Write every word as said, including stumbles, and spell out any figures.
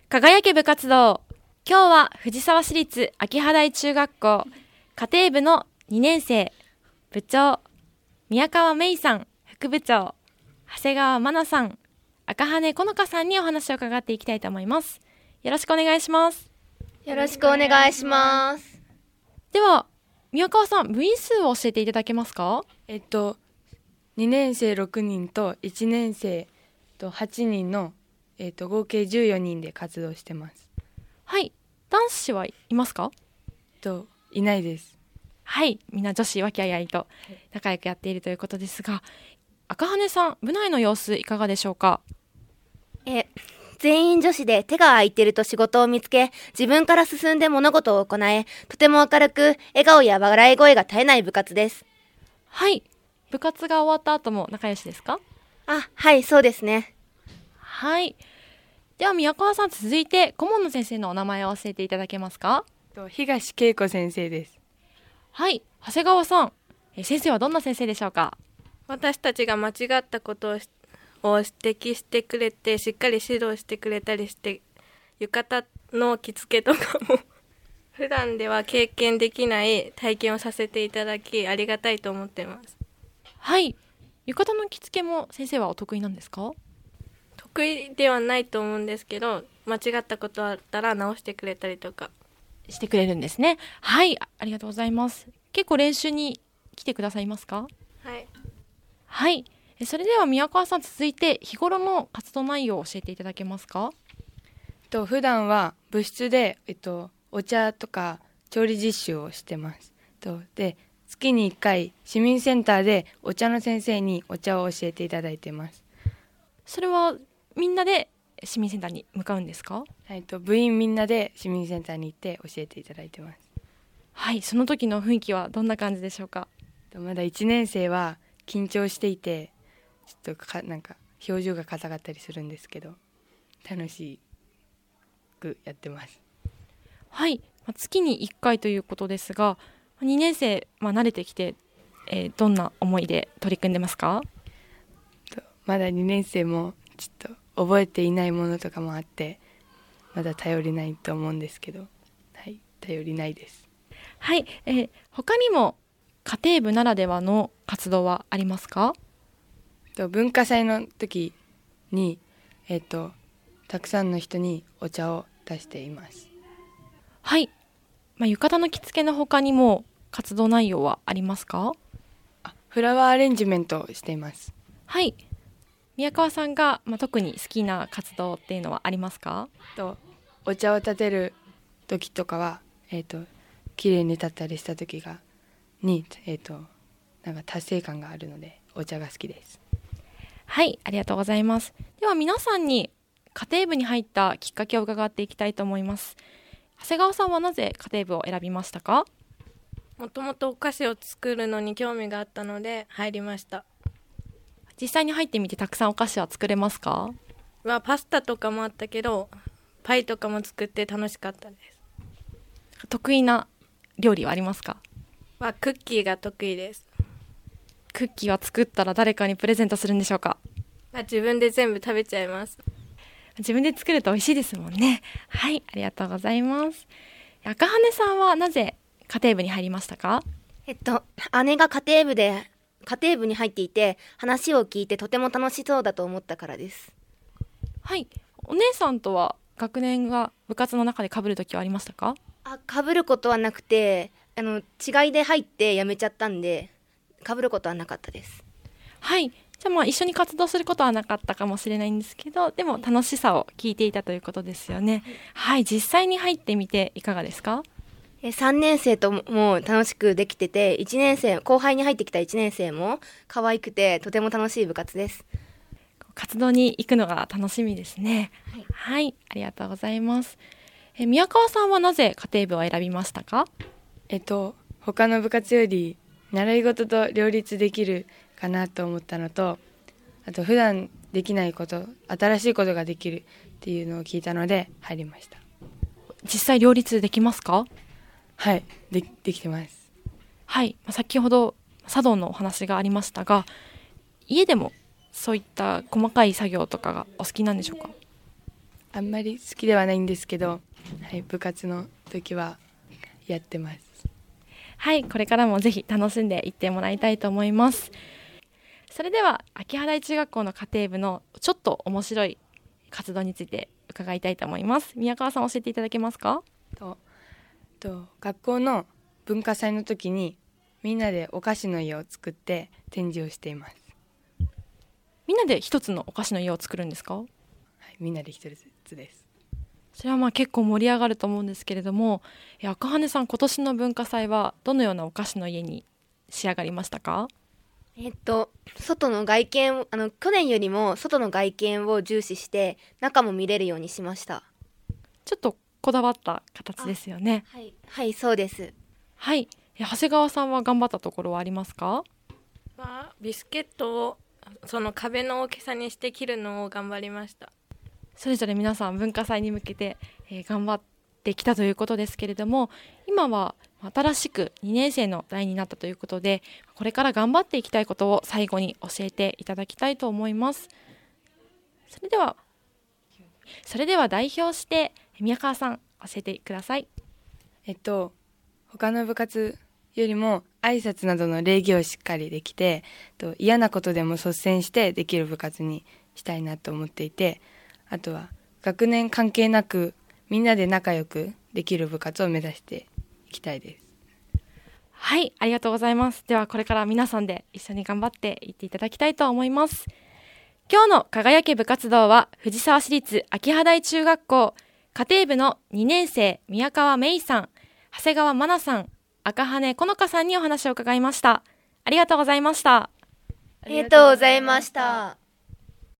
輝け部活動。今日は藤沢市立秋葉台中学校家庭部のにねん生、部長宮川芽衣さん、副部長長谷川真奈さん、赤羽好花さんにお話を伺っていきたいと思います。よろしくお願いします。 よろしくお願いします。 では宮川さん、部員数を教えていただけますか？ えっとにねん生ろくにんといちねん生とはちにんの、えっと、合計じゅうよにんで活動してます。 はい、男子はいますか？ えっといないです。 はい、みんな女子和気あいあいと仲良くやっているということですが、赤羽さん、部内の様子いかがでしょうか？ え全員女子で手が空いてると仕事を見つけ、自分から進んで物事を行え、とても明るく笑顔や笑い声が絶えない部活です。 はい、部活が終わった後も仲良しですか？ あ、はい、そうですね。 はい、では宮川さん、続いて顧問の先生のお名前を教えていただけますか？ と東恵子先生です。 はい、長谷川さん、え先生はどんな先生でしょうか？ 私たちが間違ったことをしを指摘してくれて、しっかり指導してくれたりして、浴衣の着付けとかも普段では経験できない体験をさせていただき、ありがたいと思ってます。 はい、浴衣の着付けも先生はお得意なんですか？ 得意ではないと思うんですけど、間違ったことあったら直してくれたりとかしてくれるんですね。はい、ありがとうございます。結構練習に来てくださいますか？ はい。 はい、それでは宮川さん、続いて日頃の活動内容を教えていただけますか？ えっと普段は部室で、えっと、お茶とか調理実習をしてます。とで月にいっかい市民センターでお茶の先生にお茶を教えていただいてます。 それはみんなで市民センターに向かうんですか？ はい、と部員みんなで市民センターに行って教えていただいてます。 はい、その時の雰囲気はどんな感じでしょうか？ まだいちねん生は緊張していて、ちょっとかなんか表情が硬かったりするんですけど、楽しくやってます。 はい、月にいっかいということですが、にねん生、まあ、慣れてきて、えー、どんな思いで取り組んでますか？ まだにねん生もちょっと覚えていないものとかもあって、まだ頼りないと思うんですけど、はい、頼りないです。 はい、えー、他にも家庭部ならではの活動はありますか？ 文化祭の時に、えーと、たくさんの人にお茶を出しています。 はい、まあ、浴衣の着付けの他にも活動内容はありますか？ あ、フラワーアレンジメントをしています。 はい、宮川さんが、まあ、特に好きな活動っていうのはありますか？ とお茶を立てる時とかは、えーと、綺麗に立ったりした時がに、えーと、なんか達成感があるのでお茶が好きです。 はい、ありがとうございます。では皆さんに家庭部に入ったきっかけを伺っていきたいと思います。長谷川さんはなぜ家庭部を選びましたか？ もともとお菓子を作るのに興味があったので入りました。 実際に入ってみてたくさんお菓子は作れますか？ はパスタとかもあったけど、パイとかも作って楽しかったです。 得意な料理はありますか？ はクッキーが得意です。 クッキーは作ったら誰かにプレゼントするんでしょうか？ 自分で全部食べちゃいます。 自分で作ると美味しいですもんね。はい、ありがとうございます。赤羽さんはなぜ家庭部に入りましたか？ えっと姉が家庭部で家庭部に入っていて、話を聞いてとても楽しそうだと思ったからです。 はい、お姉さんとは学年が部活の中で被るときはありましたか？ あ、被ることはなくて、あの違いで入って辞めちゃったんで被ることはなかったです。 はい、じゃあまあ一緒に活動することはなかったかもしれないんですけど、でも楽しさを聞いていたということですよね。はい、実際に入ってみていかがですか？ えさんねん生とも楽しくできてて、いちねん生後輩に入ってきたいちねん生も可愛くてとても楽しい部活です。 活動に行くのが楽しみですね。はい、はい、ありがとうございます。え宮川さんはなぜ家庭部を選びましたか？ えっと他の部活より習い事と両立できるかなと思ったのと、あと普段できないこと、新しいことができるっていうのを聞いたので入りました。 実際両立できますか？ はい、で、できてます。 はい、先ほど茶道のお話がありましたが、家でもそういった細かい作業とかがお好きなんでしょうか？ あんまり好きではないんですけど、はい、部活の時はやってます。 はい、これからもぜひ楽しんでいってもらいたいと思います。それでは秋葉台中学校の家庭部のちょっと面白い活動について伺いたいと思います。宮川さん、教えていただけますか？ とと学校の文化祭の時にみんなでお菓子の家を作って展示をしています。 みんなで一つのお菓子の家を作るんですか？ はい、みんなで一人ずつです。 それはまあ結構盛り上がると思うんですけれども、え赤羽さん、今年の文化祭はどのようなお菓子の家に仕上がりましたか？ えっと外の外見、あの去年よりも外の外見を重視して中も見れるようにしました。 ちょっとこだわった形ですよね。 はい、はい、そうです。 はい、え長谷川さんは頑張ったところはありますか？ はビスケットをその壁の大きさにして切るのを頑張りました。 それぞれ皆さん文化祭に向けて、えー頑張ってきたということですけれども、今は新しくにねん生の代になったということで、これから頑張っていきたいことを最後に教えていただきたいと思います。それではそれでは代表して宮川さん、教えてください。 えっと他の部活よりも挨拶などの礼儀をしっかりできて、と嫌なことでも率先してできる部活にしたいなと思っていて、あとは学年関係なくみんなで仲良くできる部活を目指していきたいです。 はい、ありがとうございます。ではこれから皆さんで一緒に頑張っていっていただきたいと思います。今日の輝け部活動は藤沢市立秋葉台中学校家庭部のにねん生宮川芽衣さん、長谷川真奈さん、赤羽好花さんにお話を伺いました。ありがとうございました。 ありがとうございました。